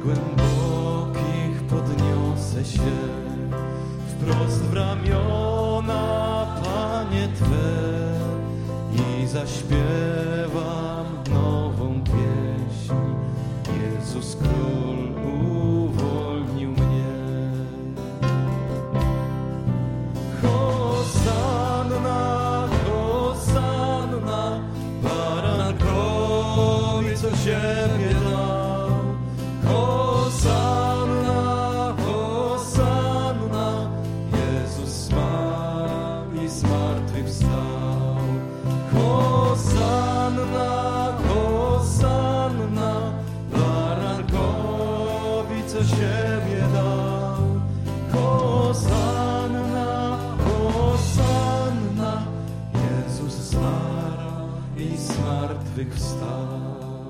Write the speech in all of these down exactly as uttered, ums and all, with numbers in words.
głębokich podniosę się wprost w ramiona, Panie Twe, i zaśpiewam nową pieśń. Jezus Król uwolnił mnie. Hosanna, Hosanna, barankowi, co ziemię dał. Hosanna, Hosanna, Jezus zmarł i zmartwychwstał. Hosanna, Hosanna, barankowi, co ziemię dał. Hosanna, Hosanna, Jezus zmarł i zmartwychwstał.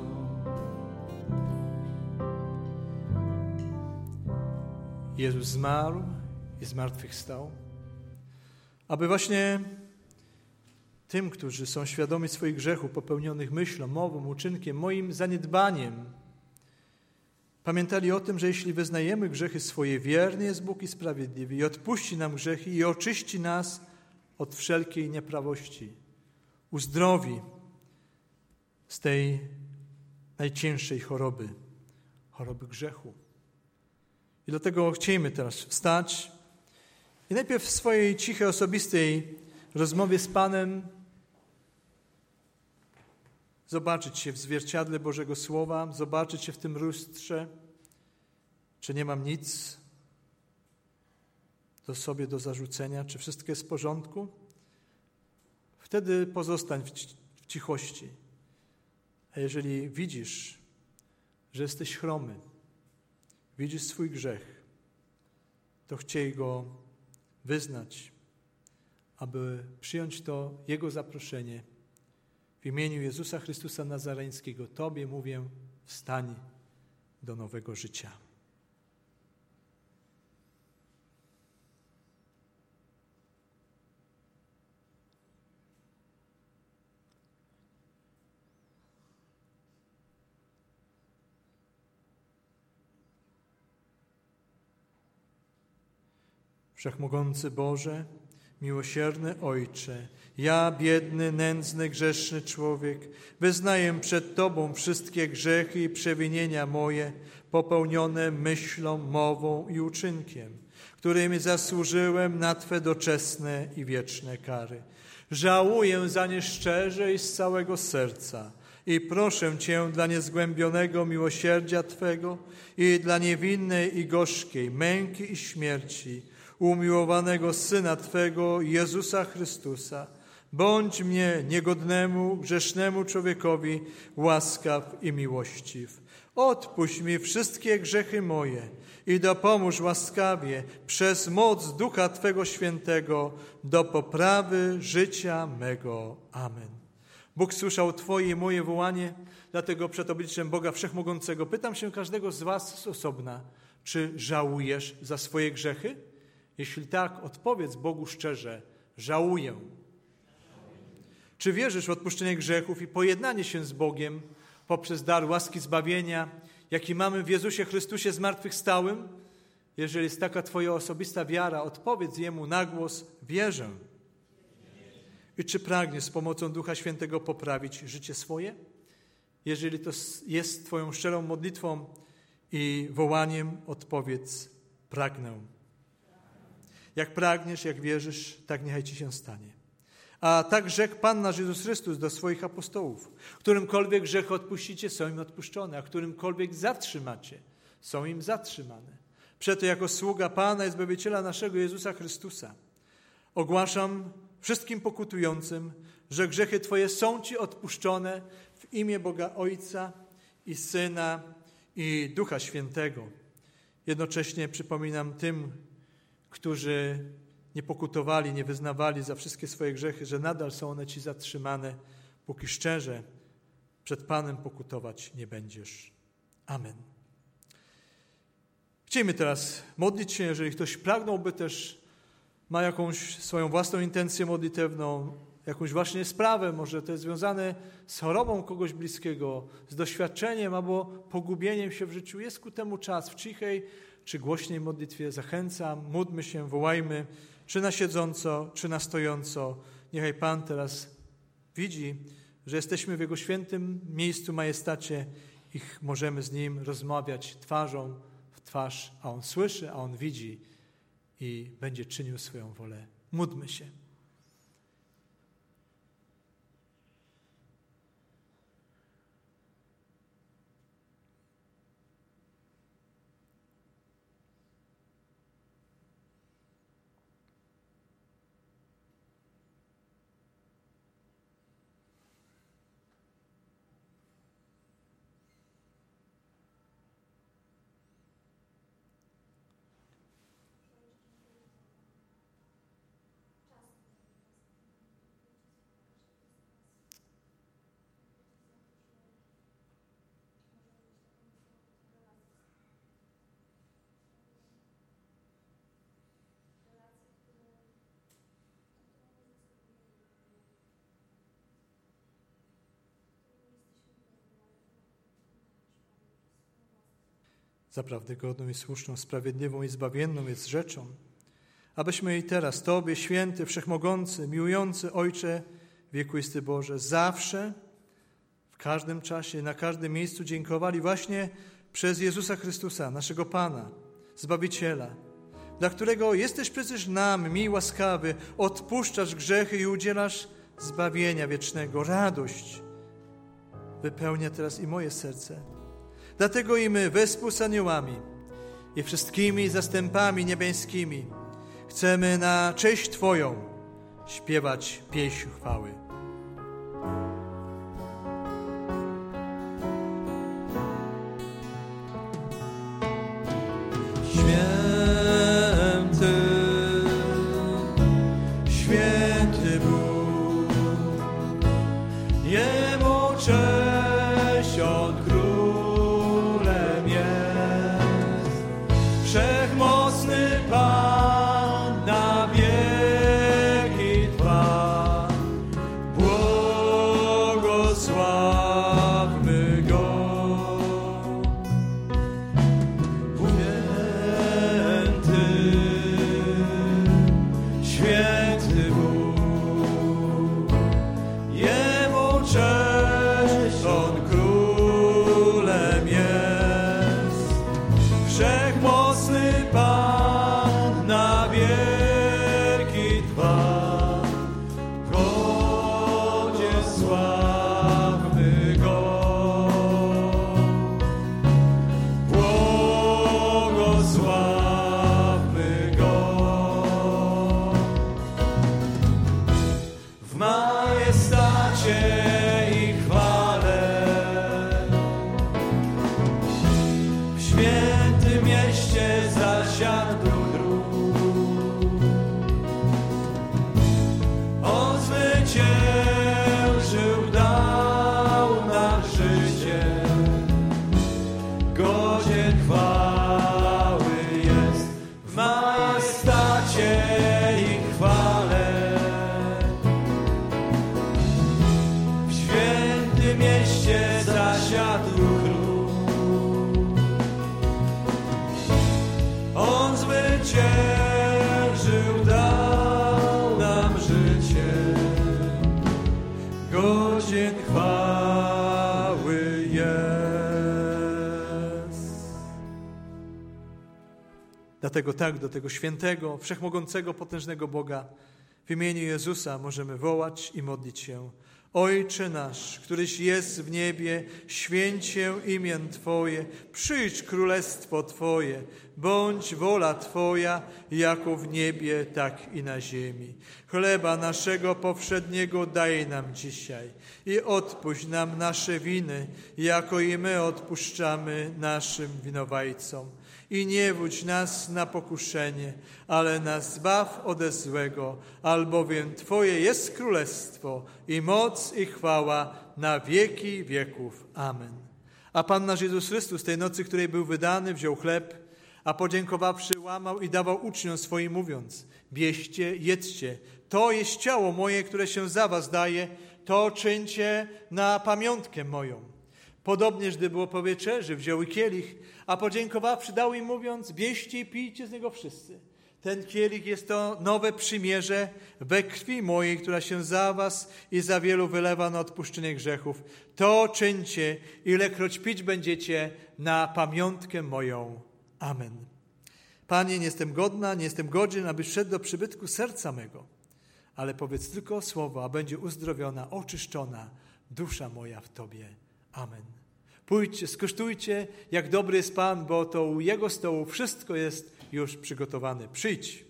Jezus zmarł i zmartwychwstał, aby właśnie tym, którzy są świadomi swoich grzechów popełnionych myślą, mową, uczynkiem, moim zaniedbaniem, pamiętali o tym, że jeśli wyznajemy grzechy swoje, wierny jest Bóg i sprawiedliwy i odpuści nam grzechy i oczyści nas od wszelkiej nieprawości. Uzdrowi z tej najcięższej choroby, choroby grzechu. I dlatego chcielibyśmy teraz wstać i najpierw w swojej cichej, osobistej rozmowie z Panem zobaczyć się w zwierciadle Bożego Słowa, zobaczyć się w tym lustrze, czy nie mam nic do sobie do zarzucenia, czy wszystko jest w porządku. Wtedy pozostań w cichości. A jeżeli widzisz, że jesteś chromy, widzisz swój grzech, to chciej go wyznać, aby przyjąć to Jego zaproszenie. W imieniu Jezusa Chrystusa Nazareńskiego Tobie mówię, wstań do nowego życia. Wszechmogący Boże, miłosierny Ojcze, ja, biedny, nędzny, grzeszny człowiek, wyznaję przed Tobą wszystkie grzechy i przewinienia moje, popełnione myślą, mową i uczynkiem, którymi zasłużyłem na Twe doczesne i wieczne kary. Żałuję za nie szczerze i z całego serca i proszę Cię dla niezgłębionego miłosierdzia Twego i dla niewinnej i gorzkiej męki i śmierci umiłowanego Syna Twego, Jezusa Chrystusa, bądź mnie, niegodnemu, grzesznemu człowiekowi, łaskaw i miłościw. Odpuść mi wszystkie grzechy moje i dopomóż łaskawie przez moc Ducha Twego Świętego do poprawy życia mego. Amen. Bóg słyszał Twoje i moje wołanie, dlatego przed obliczem Boga Wszechmogącego pytam się każdego z Was z osobna, czy żałujesz za swoje grzechy? Jeśli tak, odpowiedz Bogu szczerze, żałuję. Czy wierzysz w odpuszczenie grzechów i pojednanie się z Bogiem poprzez dar łaski zbawienia, jaki mamy w Jezusie Chrystusie zmartwychwstałym? Jeżeli jest taka Twoja osobista wiara, odpowiedz Jemu na głos, wierzę. I czy pragniesz z pomocą Ducha Świętego poprawić życie swoje? Jeżeli to jest Twoją szczerą modlitwą i wołaniem, odpowiedz, pragnę. Jak pragniesz, jak wierzysz, tak niechaj Ci się stanie. A tak rzekł Pan nasz Jezus Chrystus do swoich apostołów. Którymkolwiek grzechy odpuścicie, są im odpuszczone, a którymkolwiek zatrzymacie, są im zatrzymane. Przeto jako sługa Pana i Zbawiciela naszego Jezusa Chrystusa ogłaszam wszystkim pokutującym, że grzechy Twoje są Ci odpuszczone w imię Boga Ojca i Syna i Ducha Świętego. Jednocześnie przypominam tym, którzy nie pokutowali, nie wyznawali za wszystkie swoje grzechy, że nadal są one Ci zatrzymane, póki szczerze przed Panem pokutować nie będziesz. Amen. Chcielibyśmy teraz modlić się, jeżeli ktoś pragnąłby też, ma jakąś swoją własną intencję modlitewną, jakąś właśnie sprawę, może to jest związane z chorobą kogoś bliskiego, z doświadczeniem albo pogubieniem się w życiu. Jest ku temu czas w cichej czy głośnej modlitwie. Zachęcam, módlmy się, wołajmy, czy na siedząco, czy na stojąco. Niechaj Pan teraz widzi, że jesteśmy w Jego świętym miejscu, majestacie i możemy z Nim rozmawiać twarzą w twarz, a On słyszy, a On widzi i będzie czynił swoją wolę. Módlmy się. Zaprawdę godną i słuszną, sprawiedliwą i zbawienną jest rzeczą, abyśmy i teraz Tobie, święty, wszechmogący, miłujący Ojcze, wiekuisty Boże, zawsze, w każdym czasie, na każdym miejscu dziękowali właśnie przez Jezusa Chrystusa, naszego Pana, Zbawiciela, dla którego jesteś przecież nam miły, łaskawy, odpuszczasz grzechy i udzielasz zbawienia wiecznego. Radość wypełnia teraz i moje serce. Dlatego i my, wespół z aniołami i wszystkimi zastępami niebieskimi, chcemy na cześć Twoją śpiewać pieśń chwały. Święty, święty Bóg, Jemu cześć, On królem jest. Wszechmocny Pan na wieki trwa, błogosławmy Go. Święty Bóg, Jemu cześć, On królem jest. Wszechmocny Pan na wieki trwa, Godzie sławmy Go. Błogosławmy Go. W majestacie i chwale, w świętym mieście zasiadł dróg. On zwyciężył, dał nam życie, godzien chwały jest. W majestacie i chwale, w świętym mieście zasiadł król. On zwyciężył, dał nam życie, godzien chwały jest. Dlatego tak do tego świętego, wszechmogącego, potężnego Boga w imieniu Jezusa możemy wołać i modlić się. Ojcze nasz, któryś jest w niebie, święć się imię Twoje, przyjdź królestwo Twoje, bądź wola Twoja, jako w niebie, tak i na ziemi. Chleba naszego powszedniego daj nam dzisiaj i odpuść nam nasze winy, jako i my odpuszczamy naszym winowajcom. I nie wódź nas na pokuszenie, ale nas zbaw ode złego, albowiem Twoje jest królestwo i moc i chwała na wieki wieków. Amen. A Pan nasz Jezus Chrystus tej nocy, której był wydany, wziął chleb, a podziękowawszy łamał i dawał uczniom swoim, mówiąc: bierzcie, jedzcie, to jest ciało moje, które się za was daje, to czyńcie na pamiątkę moją. Podobnież, gdy było po wieczerzy, wziął kielich, a podziękowawszy dał im, mówiąc: bierzcie i pijcie z niego wszyscy. Ten kielich jest to nowe przymierze we krwi mojej, która się za was i za wielu wylewa na odpuszczenie grzechów. To czyńcie, ilekroć pić będziecie, na pamiątkę moją. Amen. Panie, nie jestem godna, nie jestem godzien, abyś wszedł do przybytku serca mego, ale powiedz tylko słowo, a będzie uzdrowiona, oczyszczona dusza moja w Tobie. Amen. Pójdźcie, skosztujcie, jak dobry jest Pan, bo to u Jego stołu wszystko jest już przygotowane. Przyjdź.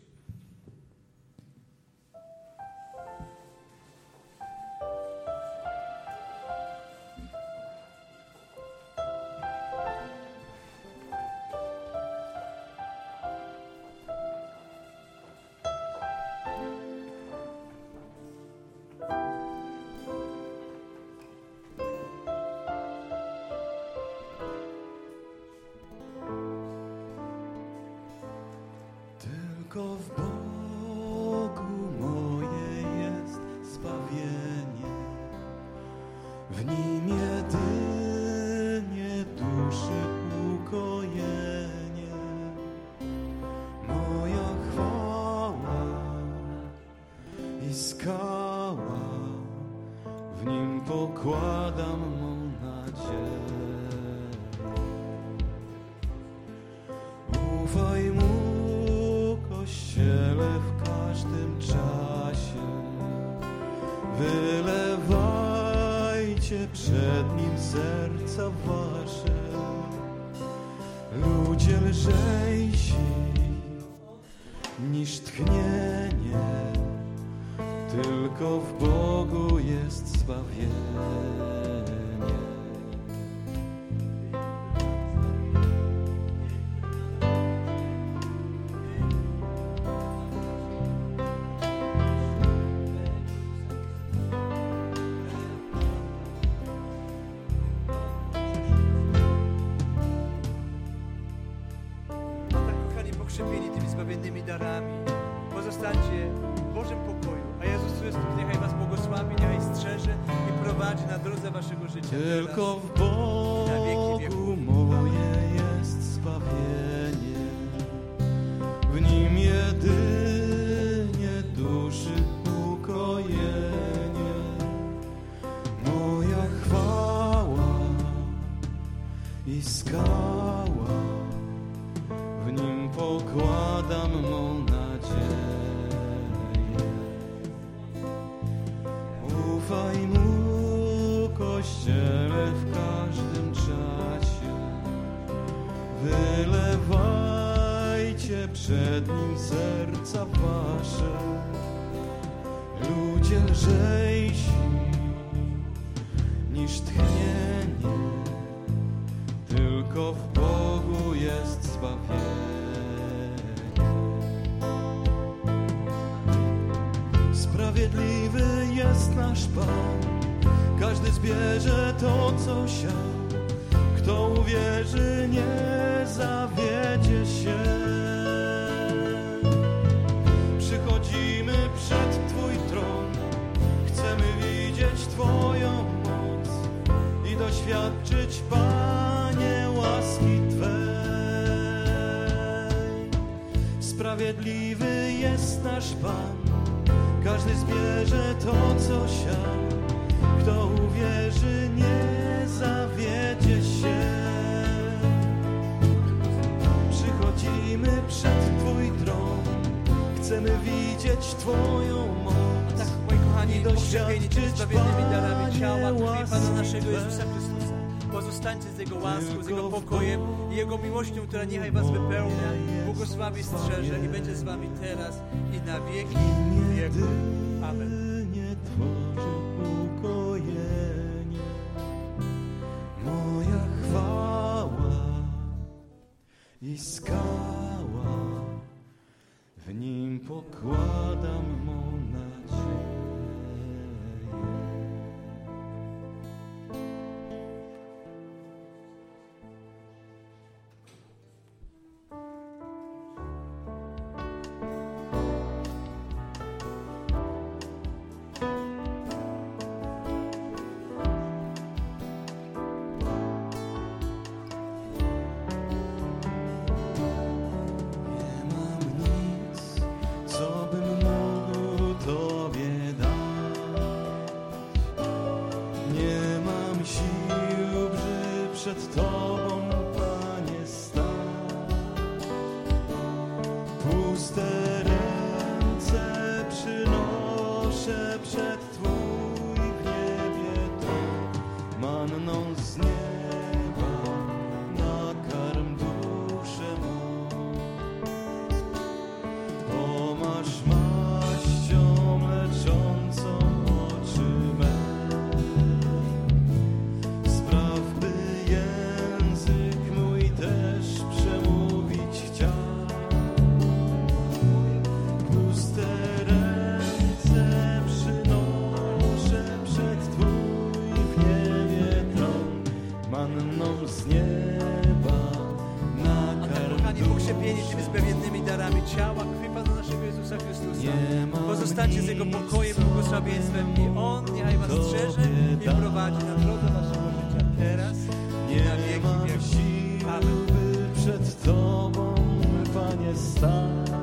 Tylko w Bogu moje jest zbawienie, w Nim jedynie duszy ukojenie. Moja chwała i skała, w Nim pokładam mą nadzieję. Ufaj Mu, Kościele, w każdym czasie. Wylewajcie przed Nim serca wasze. Ludzie lżejsi niż tchnienie, tylko w Bogu jest zbawienie. Pokrzepieni tymi zbawiennymi darami, pozostańcie w Bożym pokoju, a Jezus Chrystus niechaj was błogosławi, niechaj strzeże i prowadzi na drodze waszego życia. Tylko w Bogu moje jest zbawienie, w Nim jedynie duszy ukojenie. Moja chwała i skała, w Nim pokładam mą nadzieję. Ufaj Mu, Kościele, w każdym czasie. Wylewajcie przed Nim serca wasze. Ludzie lżejsi niż tchnienie, tylko w Bogu jest zbawienie. Sprawiedliwy jest nasz Pan, każdy zbierze to, co siał. Kto uwierzy, nie zawiedzie się. Przychodzimy przed Twój tron, chcemy widzieć Twoją moc i doświadczyć, Panie, łaski Twej. Sprawiedliwy jest nasz Pan, każdy zbierze to, co siał. Kto uwierzy, nie zawiedzie się. Przychodzimy przed Twój tron, chcemy widzieć Twoją moc. A tak, moi kochani, pokrzepieni tymi doświadczyć, zbawiennymi darami Panie, ciała, krwi Pana łaski naszego Twej. Jezusa Chrystusa. Pozostańcie z Jego łaską, z Jego Tylko w pokojem i Jego miłością, która niechaj was wypełnia, jest błogosławi, strzeże i będzie z wami teraz i na wieki wieków. Amen. Nie tworzy ukojenie. Moja chwała i skała, w Nim pokładam mą nadzieję. manną z nieba, nakarm duszę mą. Pomaż maścią leczącą oczy me, spraw, by język mój też przemówić chciał. Puste ręce przynoszę przed Twój w niebie tron, manną z nieba, nakarm Kochani, pokrzepieni duszę tymi zbawiennymi darami ciała, krwi Pana naszego Jezusa Chrystusa. Nie mam Pozostańcie z Jego pokojem i błogosławieństwem i On niechaj Was strzeże i prowadzi na drodze Waszego życia teraz i na Nie wieki mam wieków. sił, Amen. by przed Tobą, Panie, stać.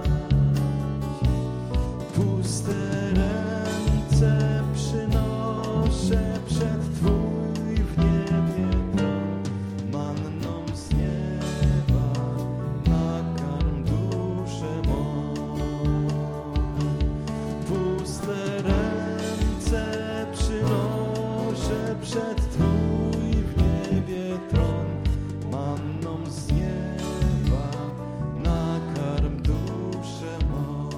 Puste ręce przynoszę przed Twój w niebie tron, manną z nieba, nakarm duszę mą. Puste ręce przynoszę przed Twój w niebie tron, manną z nieba, nakarm duszę mą.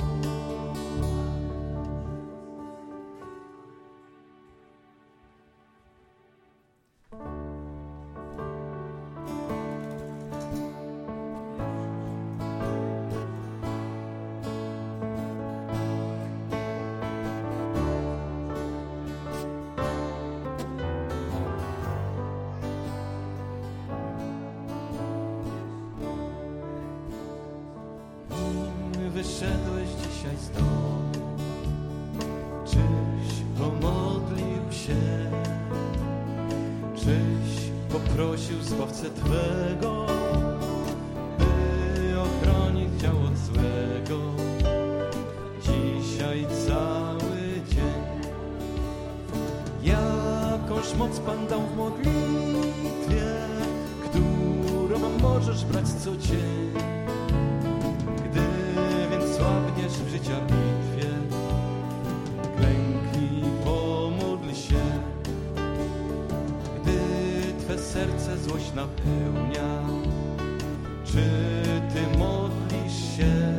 Nim wyszedłeś dzisiaj z domu, czyś pomodlił się, czyś poprosił Zbawcę Twego, by ochronić cię od złego. Dzisiaj cały dzień jakąś moc Pan dał w modlitwie, którą możesz brać co dzień. Gdy więc słabniesz w życia bitwie, klęknij, pomódl się. Gdy Twe serce złość napełnia, czy Ty modlisz się?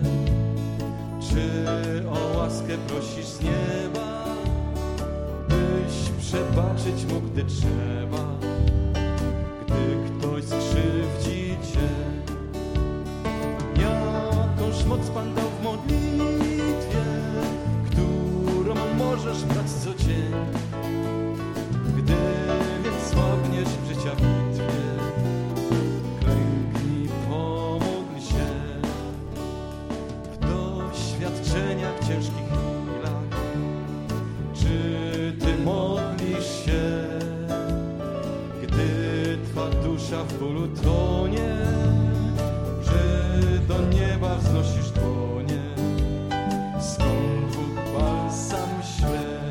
Czy o łaskę prosisz z nieba, byś przebaczyć mógł, gdy trzeba? Gdy ktoś skrzywdzi Cię, jakąż moc Pan dał w modlitwie, którą możesz brać co dzień. Gdy więc słabniesz w życia bitwie, klęknij, pomódl się. W doświadczeniach, ciężkich chwilach, czy Ty modlisz się? Gdy Twa dusza w bólu tonie, do nieba wznosisz dłonie, skąd Bóg balsam śle.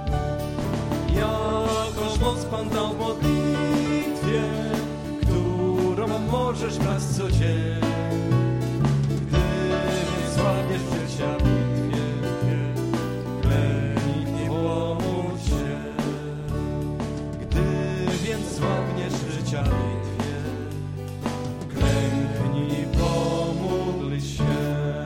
Jakąż moc Pan dał w modlitwie, którą możesz brać co dzień. Gdy więc słabniesz w życia bitwie, klęknij, pomódl się. Gdy więc słabniesz w życia bitwie, klęknij, pomódl się.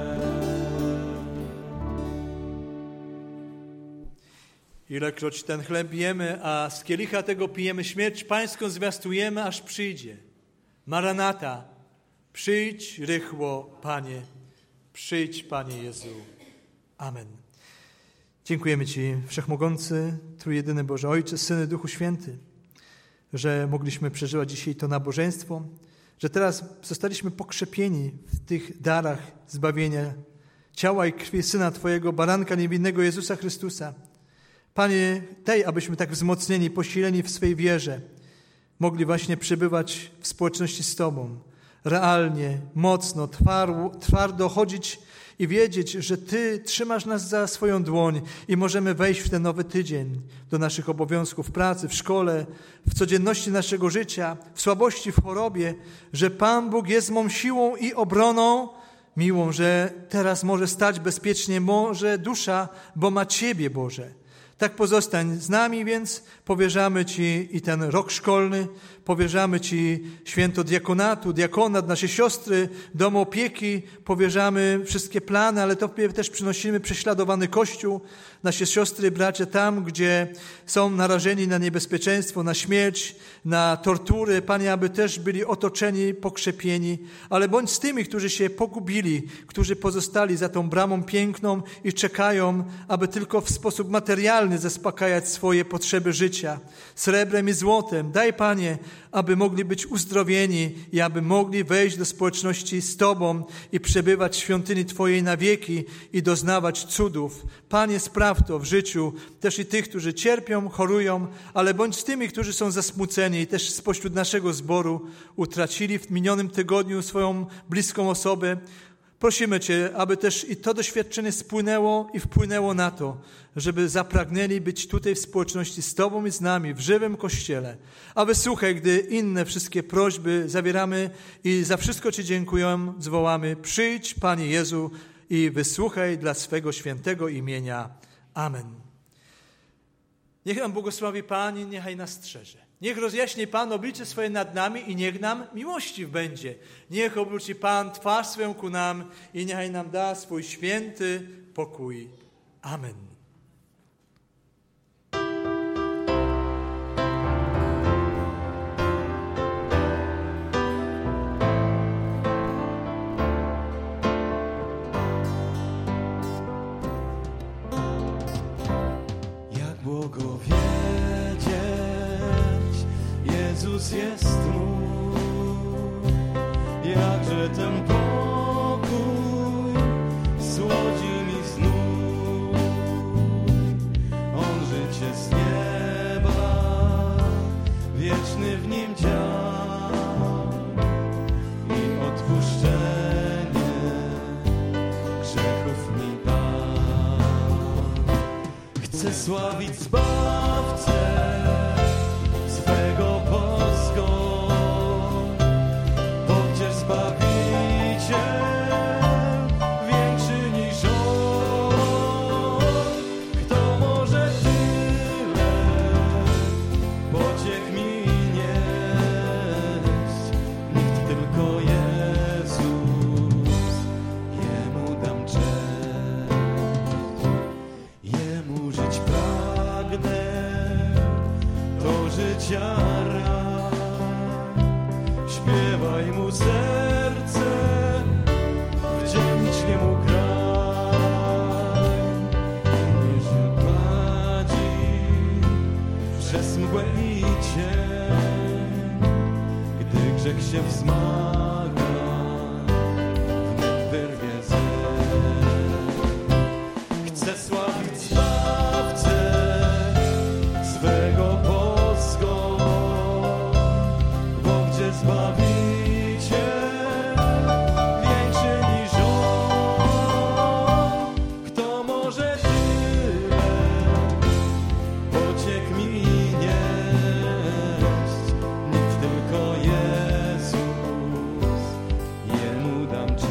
Ilekroć ten chleb jemy, a z kielicha tego pijemy, śmierć Pańską zwiastujemy, aż przyjdzie. Maranata, przyjdź rychło, Panie, przyjdź, Panie Jezu. Amen. Dziękujemy Ci, Wszechmogący, Trójjedyny Boże Ojcze, Synu, Duchu Święty, że mogliśmy przeżywać dzisiaj to nabożeństwo, że teraz zostaliśmy pokrzepieni w tych darach zbawienia ciała i krwi Syna Twojego, baranka niewinnego Jezusa Chrystusa. Panie, daj, abyśmy tak wzmocnieni, posileni w swej wierze mogli właśnie przebywać w społeczności z Tobą, realnie, mocno, twardo, twardo chodzić i wiedzieć, że Ty trzymasz nas za swoją dłoń i możemy wejść w ten nowy tydzień do naszych obowiązków w pracy, w szkole, w codzienności naszego życia, w słabości, w chorobie, że Pan Bóg jest mą siłą i obroną miłą, że teraz może stać bezpiecznie może dusza, bo ma Ciebie, Boże. Tak pozostań z nami, więc powierzamy Ci i ten rok szkolny, powierzamy Ci święto diakonatu, diakonat, nasze siostry, dom opieki, powierzamy wszystkie plany, ale to też przynosimy prześladowany Kościół, nasze siostry, bracia tam, gdzie są narażeni na niebezpieczeństwo, na śmierć, na tortury. Panie, aby też byli otoczeni, pokrzepieni, ale bądź z tymi, którzy się pogubili, którzy pozostali za tą bramą piękną i czekają, aby tylko w sposób materialny zaspokajać swoje potrzeby życia, srebrem i złotem. Daj, Panie, aby mogli być uzdrowieni i aby mogli wejść do społeczności z Tobą i przebywać w świątyni Twojej na wieki i doznawać cudów. Panie, spraw to w życiu też i tych, którzy cierpią, chorują, ale bądź z tymi, którzy są zasmuceni i też spośród naszego zboru utracili w minionym tygodniu swoją bliską osobę. Prosimy Cię, aby też i to doświadczenie spłynęło i wpłynęło na to, żeby zapragnęli być tutaj w społeczności z Tobą i z nami, w żywym Kościele. A wysłuchaj, gdy inne wszystkie prośby zawieramy i za wszystko Ci dziękujemy, zwołamy. Przyjdź, Panie Jezu, i wysłuchaj dla swego świętego imienia. Amen. Niech nam błogosławi Pan i niechaj nas strzeże. Niech rozjaśni Pan oblicze swoje nad nami i niech nam miłościw będzie. Niech obróci Pan twarz swoją ku nam i niechaj nam da swój święty pokój. Amen. Jak błogo wiedzieć, Jezus jest mój, jakże ten pokój słodzi mi znów. On życie z nieba, wieczny w nim dział i odpuszczenie grzechów mi dał. Chcę sławić Zbawcę swego Polską, bo gdzież Zbawiciel większy niż On. Kto może tyle pociech mi nieść? Nikt, tylko Jezus, Jemu dam cześć. Jemu żyć pragnę, to życia raj. Śpiewaj Mu serce, wdzięcznie Mu graj. Niech się gładzi przez mgłę i cień, gdy grzech się wzmaga, wnet wyrwie zeń. Chcę sławić Zbawcę swego Polską, bo gdzie Zbawiciel większy niż On. Kto może tyle pociech mi nieść? Nikt, tylko Jezus, Jemu dam cześć.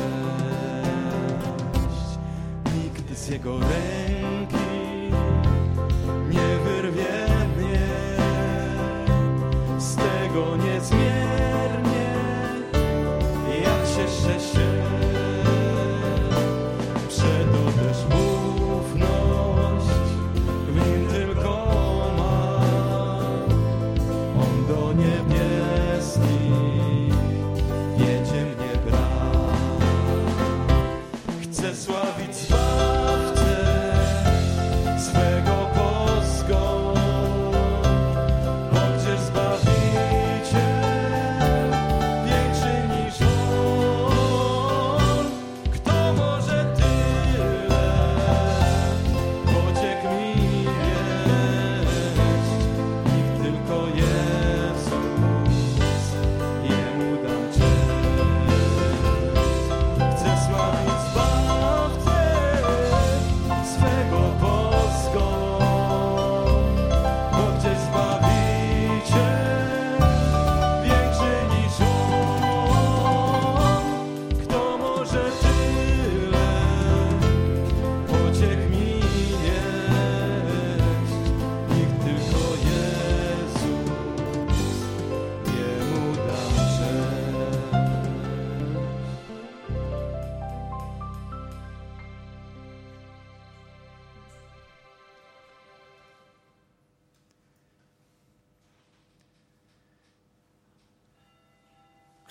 Nikt z Jego ręki nie wyrwie mnie z tego niezmiernie, jak cieszę się. Przeto też ufność w Nim tylko mam. On do niebieskich wiedzie mnie bram. Chcę sławić Zbawcę swego Polską, bo gdzież Zbawiciel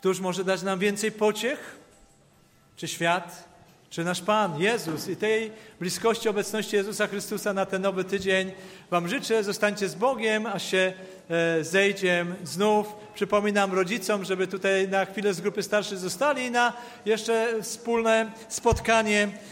Któż może dać nam więcej pociech? Czy świat, czy nasz Pan Jezus? I tej bliskości obecności Jezusa Chrystusa na ten nowy tydzień wam życzę. Zostańcie z Bogiem, aż się e, zejdziem znów. Przypominam rodzicom, żeby tutaj na chwilę z grupy starszych zostali na jeszcze wspólne spotkanie.